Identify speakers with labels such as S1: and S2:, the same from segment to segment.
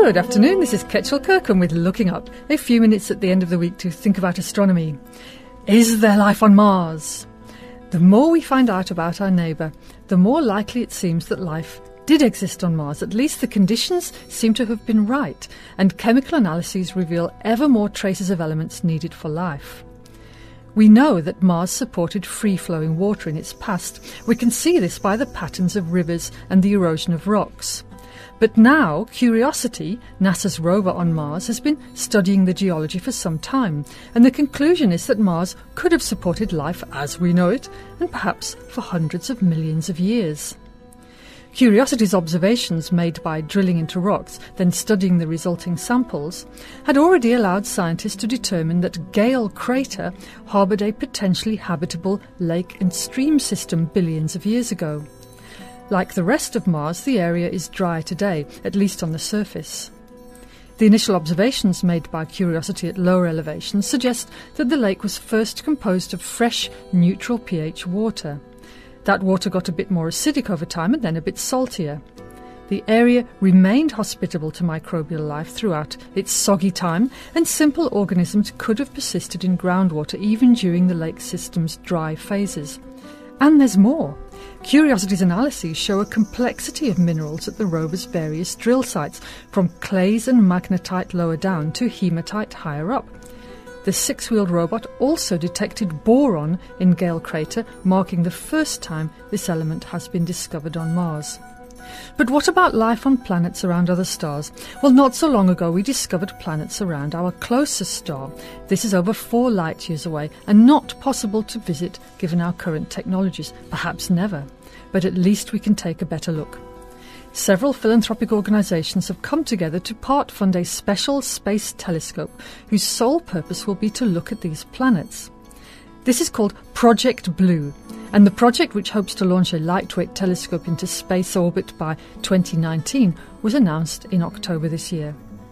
S1: Good afternoon, this is Ketchel Kirkham with Looking Up, a few minutes at the end of the week to think about astronomy. Is there life on Mars? The more we find out about our neighbour, the more likely it seems that life did exist on Mars. At least the conditions seem to have been right, and chemical analyses reveal ever more traces of elements needed for life. We know that Mars supported free-flowing water in its past. We can see this by the patterns of rivers and the erosion of rocks. But now, Curiosity, NASA's rover on Mars, has been studying the geology for some time, and the conclusion is that Mars could have supported life as we know it, and perhaps for hundreds of millions of years. Curiosity's observations made by drilling into rocks, then studying the resulting samples, had already allowed scientists to determine that Gale Crater harboured a potentially habitable lake and stream system billions of years ago. Like the rest of Mars, the area is dry today, at least on the surface. The initial observations made by Curiosity at lower elevations suggest that the lake was first composed of fresh, neutral pH water. That water got a bit more acidic over time and then a bit saltier. The area remained hospitable to microbial life throughout its soggy time, and simple organisms could have persisted in groundwater even during the lake system's dry phases. And there's more. Curiosity's analyses show a complexity of minerals at the rover's various drill sites, from clays and magnetite lower down to hematite higher up. The six-wheeled robot also detected boron in Gale Crater, marking the first time this element has been discovered on Mars. But what about life on planets around other stars? Well, not so long ago we discovered planets around our closest star. This is over 4 light-years away and not possible to visit given our current technologies. Perhaps never. But at least we can take a better look. Several philanthropic organisations have come together to part-fund a special space telescope whose sole purpose will be to look at these planets. This is called Project Blue, and the project, which hopes to launch a lightweight telescope into space orbit by 2019, was announced in October this year.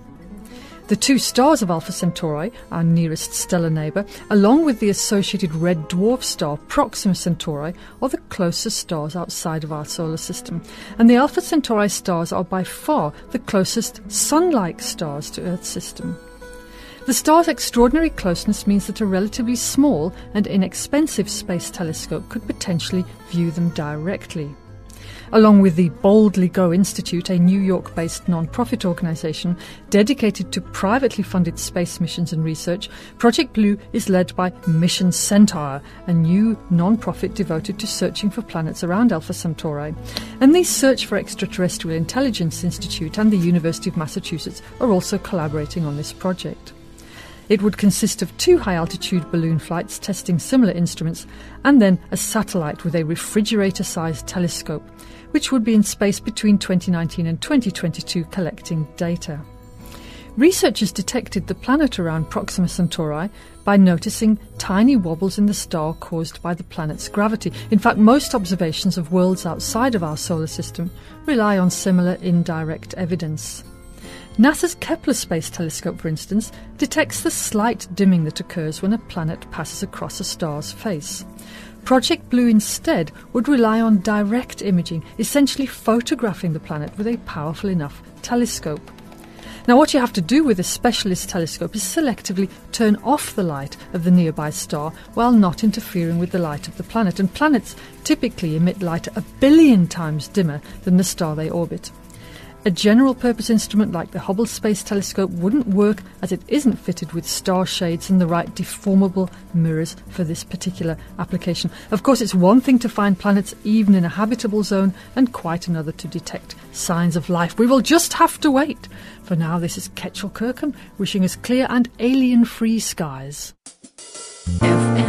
S1: The 2 stars of Alpha Centauri, our nearest stellar neighbour, along with the associated red dwarf star Proxima Centauri, are the closest stars outside of our solar system, and the Alpha Centauri stars are by far the closest Sun-like stars to Earth's system. The stars' extraordinary closeness means that a relatively small and inexpensive space telescope could potentially view them directly. Along with the Boldly Go Institute, a New York-based non-profit organisation dedicated to privately funded space missions and research, Project Blue is led by Mission Centaur, a new non-profit devoted to searching for planets around Alpha Centauri. And the Search for Extraterrestrial Intelligence Institute and the University of Massachusetts are also collaborating on this project. It would consist of 2 high-altitude balloon flights testing similar instruments, and then a satellite with a refrigerator-sized telescope, which would be in space between 2019 and 2022 collecting data. Researchers detected the planet around Proxima Centauri by noticing tiny wobbles in the star caused by the planet's gravity. In fact, most observations of worlds outside of our solar system rely on similar indirect evidence. NASA's Kepler Space Telescope, for instance, detects the slight dimming that occurs when a planet passes across a star's face. Project Blue instead would rely on direct imaging, essentially photographing the planet with a powerful enough telescope. Now, what you have to do with a specialist telescope is selectively turn off the light of the nearby star while not interfering with the light of the planet, and planets typically emit light 1 billion times dimmer than the star they orbit. A general-purpose instrument like the Hubble Space Telescope wouldn't work as it isn't fitted with star shades and the right deformable mirrors for this particular application. Of course, it's one thing to find planets even in a habitable zone and quite another to detect signs of life. We will just have to wait. For now, this is Ketchel Kirkham wishing us clear and alien-free skies. FM